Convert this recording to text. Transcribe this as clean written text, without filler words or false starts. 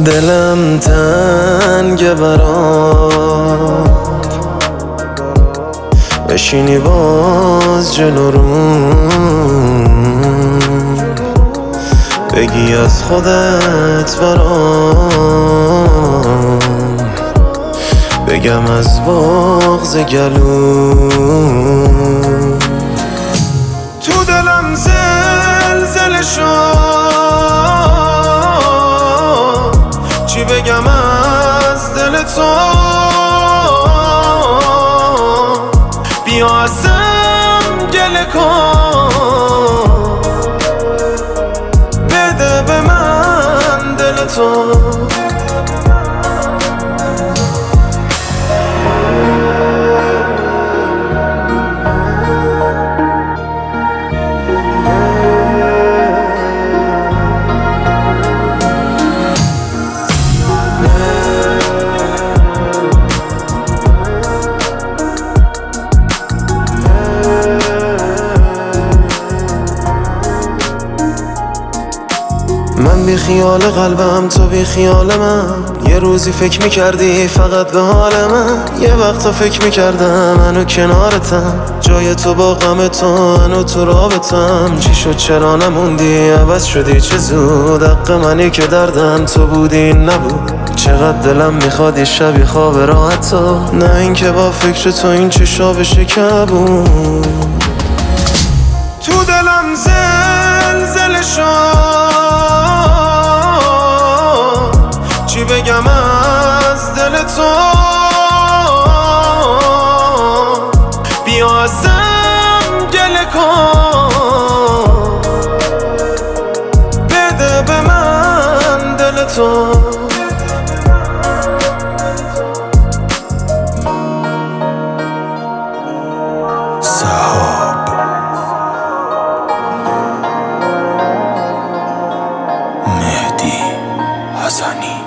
دلم تنگه برات، بشینی باز جلو روم، بگی از خودت برام، بگم از بغض گلوم. تو دلم زلزله شد، چی بگم از دل تو؟ بیا ازم گله کن، بده به من دل تو. من بی خیال قلبم، تو بی خیال من. یه روزی فکر میکردی فقط به حال من، یه وقتا فکر میکردم منو کنارتم، جای تو با غم تو منو تو رابطم. چی شد چرا نموندی، عوض شدی چه زود، حق منی که دردم تو بودی این نبود. چقدر دلم میخواد یه شبی خواب راحت تو، نه اینکه با فکر تو این چشا بشه کبود. تو دلم زلزله شد، چی بگم از دل تو؟ بیا ازم گله کن، بده به من دل تو. سهاب مهدی حسنی.